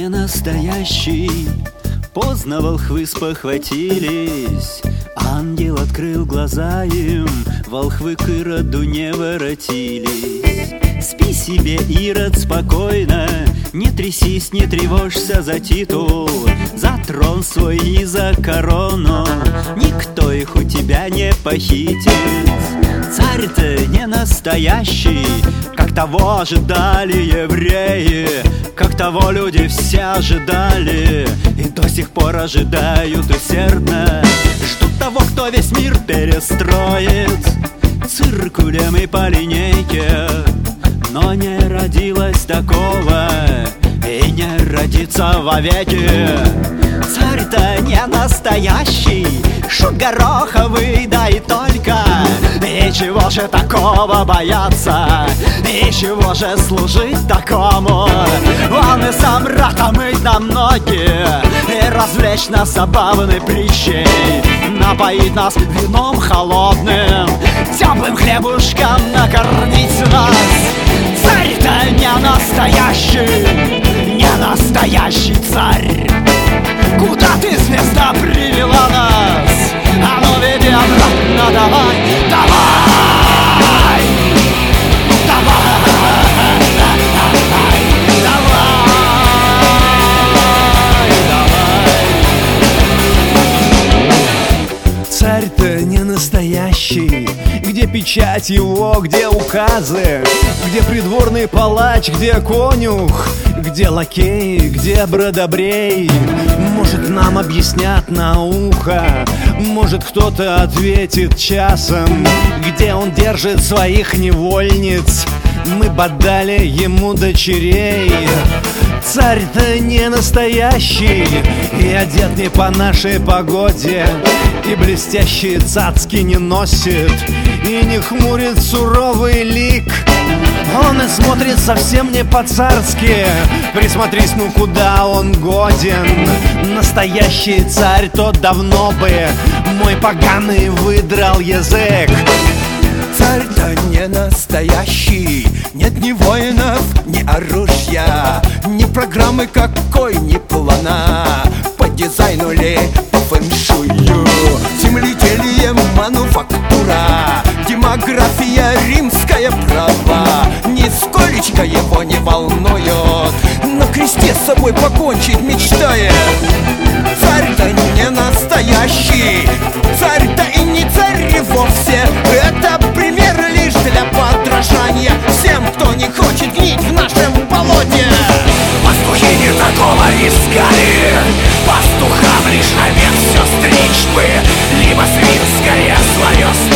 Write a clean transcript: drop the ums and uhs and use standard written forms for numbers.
не настоящий. Поздно волхвы спохватились, ангел открыл глаза им, волхвы к Ироду не воротились. Спи себе, Ирод, спокойно, не трясись, не тревожься за титул, за трон свой и за корону. Никто их у тебя не похитит. Царь-то не настоящий, как того ожидали евреи, как того люди все ожидали и до сих пор ожидают усердно. Ждут того, кто весь мир перестроит циркулем и по линейке. Но не родилось такого и не родится вовеки. Царь-то не настоящий, шут гороховый, да и только. И чего же такого бояться, и чего же служить такому? Он и сам рад омыть нам ноги и развлечь нас забавной притчей, напоить нас вином холодным, теплым хлебушком накормить нас. Царь-то не настоящий, не настоящий царь. Куда ты, звезда, привела нас? А ну веди обратно, давай, давай, давай, давай. Царь-то не настоящий. Где печать его, где указы, где придворный палач, где конюх, где лакей, где бродобрей? Может, нам объяснят на ухо, может, кто-то ответит часом, где он держит своих невольниц. Мы бодали ему дочерей. Царь-то не настоящий и одет не по нашей погоде, и блестящие цацки не носит, и не хмурит суровый лик. Он и смотрит совсем не по-царски. Присмотрись, ну куда он годен? Настоящий царь тот давно бы мой поганый выдрал язык. Царь-то не настоящий, нет ни воинов, ни оружия, ни программы какой, ни плана. По дизайну ли, по фэншую, земледелие, мануфактура, демография, римское право нисколечко его не волнует. На кресте с собой покончить мечтает. Царь-то не настоящий, царь-то и не царь вовсе. Это пример лишь для подражания всем, кто не хочет гнить в нашем болоте. Пастухи не такого искали, пастухам лишь овец все стричь бы, либо свинское свое